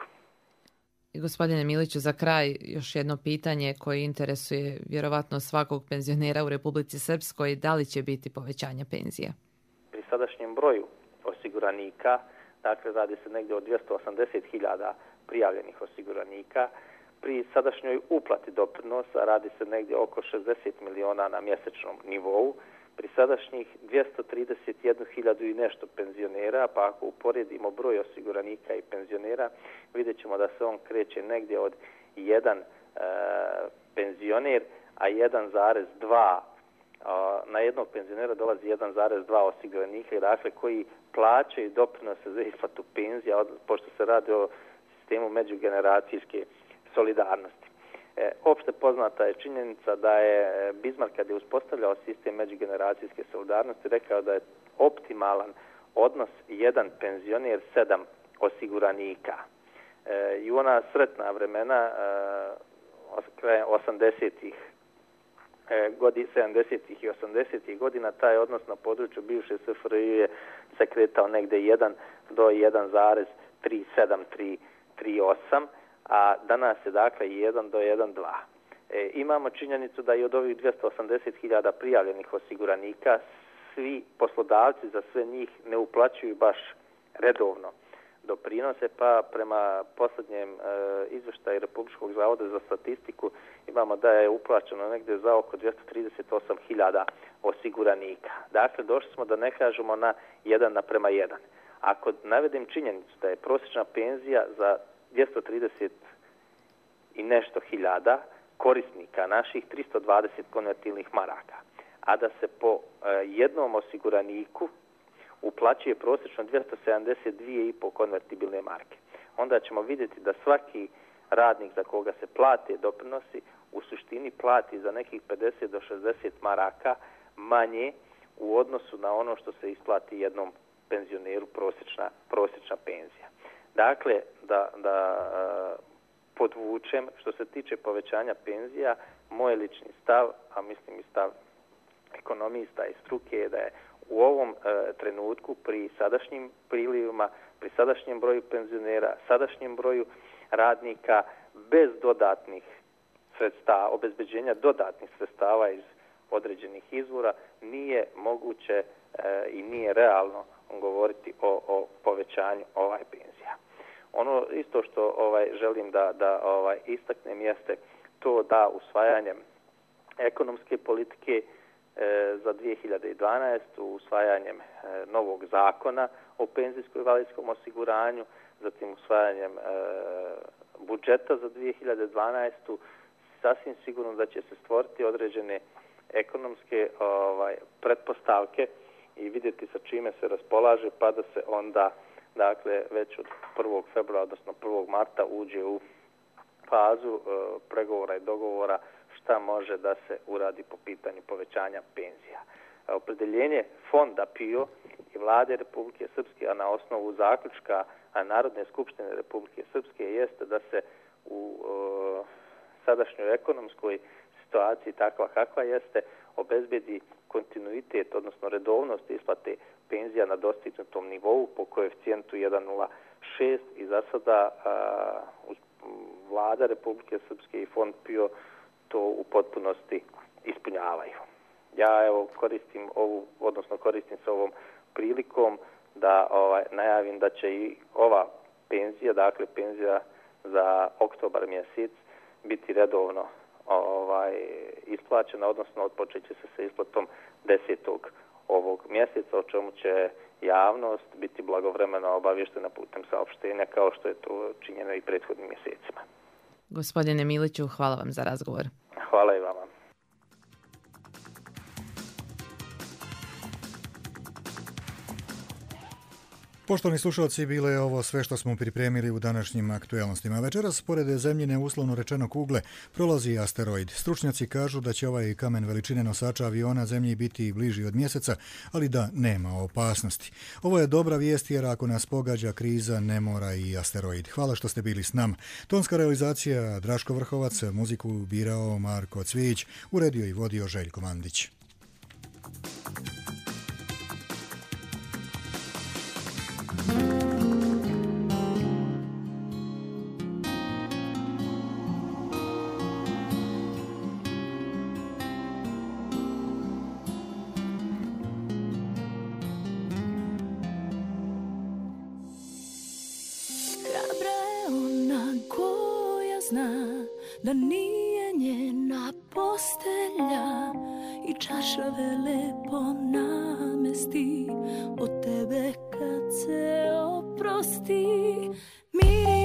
I gospodine Miliću, za kraj još jedno pitanje koje interesuje vjerovatno svakog penzionera u Republici Srpskoj, da li će biti povećanja penzija? Pri sadašnjem broju osiguranika, dakle radi se negdje o dvjesto osamdeset hiljada prijavljenih osiguranika, pri sadašnjoj uplati doprinosa radi se negdje oko šezdeset miliona na mjesečnom nivou, pri sadašnjih dvjesto trideset jednu hiljadu i nešto penzionera, pa ako uporedimo broj osiguranika i penzionera, vidjet ćemo da se on kreće negdje od jedan e, penzioner, a jedan zarez dva na jednog penzionera dolazi jedan zarez dva osiguranika, dakle koji plaćaju doprinose za isplatu penzija, pošto se radi o sistemu međugeneracijske solidarnosti. E, opšte poznata je činjenica da je Bismarck, kad je uspostavljao sistem međugeneracijske solidarnosti, rekao da je optimalan odnos jedan penzioner, sedam osiguranika. E, I ona sretna vremena e, osamdesetih godina, sedamdesetih i osamdesetih godina, taj odnos na području bivše S F R J je se kretao negde jedan do jedan zarez tri sedam tri tri osam, a danas je dakle jedan do jedan zarez dva. E, imamo činjenicu da i od ovih dvjesto osamdeset hiljada prijavljenih osiguranika svi poslodavci za sve njih ne uplaćuju baš redovno doprinose, pa prema posljednjem e, izvještaju Republičkog zavoda za statistiku imamo da je uplaćeno negdje za oko dvjesto trideset osam hiljada osiguranika. Dakle, došli smo da ne kažemo na jedan naprema jedan. Ako navedem činjenicu da je prosječna penzija za dvjesto trideset i nešto hiljada korisnika naših tristo dvadeset konvertibilnih maraka, a da se po e, jednom osiguraniku uplaćuje prosječno dvjesto sedamdeset dvije i pol konvertibilne marke, onda ćemo vidjeti da svaki radnik za koga se plate doprinosi u suštini plati za nekih pedeset do šezdeset maraka manje u odnosu na ono što se isplati jednom penzioneru prosječna, prosječna penzija. Dakle, da, da podvučem, što se tiče povećanja penzija, moj lični stav, a mislim i stav ekonomista i struke je da je u ovom e, trenutku pri sadašnjim prilivima, pri sadašnjem broju penzionera, sadašnjem broju radnika, bez dodatnih sredstava, obezbeđenja dodatnih sredstava iz određenih izvora, nije moguće e, i nije realno govoriti o, o povećanju ovaj penzija. Ono isto što ovaj želim da, da ovaj istaknem jeste to da usvajanjem ekonomske politike e, za dvije hiljade dvanaestu, usvajanjem e, novog zakona o penzijskom i invalidskom osiguranju, zatim usvajanjem e, budžeta za dvije hiljade dvanaestu, sasvim sigurno da će se stvoriti određene ekonomske ovaj pretpostavke i vidjeti sa čime se raspolaže, pa da se onda, dakle, već od prvog februara, odnosno prvog marta uđe u fazu e, pregovora i dogovora šta može da se uradi po pitanju povećanja penzija. E, opredeljenje fonda P I O i vlade Republike Srpske, a na osnovu zaključka Narodne skupštine Republike Srpske, jeste da se u e, sadašnjoj ekonomskoj situaciji takva kakva jeste, obezbedi kontinuitet, odnosno redovnost isplate penzija na dostignutom nivou po koeficijentu jedan zarez nula šest i za sada a, vlada Republike Srpske i fond P I O to u potpunosti ispunjavaju. Ja evo koristim ovu, odnosno koristim se ovom prilikom da ovaj, najavim da će i ova penzija, dakle penzija za oktobar mjesec, biti redovno ovaj isplaćena, odnosno odpočet će se sa isplatom desetog ovog mjeseca, o čemu će javnost biti blagovremeno obavještena putem saopštenja, kao što je to činjeno i prethodnim mjesecima. Gospodine Miliću, hvala vam za razgovor. Hvala i vama. Poštovani slušalci, bilo je ovo sve što smo pripremili u današnjim aktualnostima. Večeras, pored zemljine, uslovno rečeno kugle, prolazi asteroid. Stručnjaci kažu da će ovaj kamen veličine nosača aviona Zemlji biti bliži od mjeseca, ali da nema opasnosti. Ovo je dobra vijest jer ako nas pogađa kriza, ne mora i asteroid. Hvala što ste bili s nama. Tonska realizacija Draško Vrhovac, muziku birao Marko Cvijić, uredio i vodio Željko Mandić. Da nije njena postelja i čašave lepo namesti od tebe kad se oprosti. Miri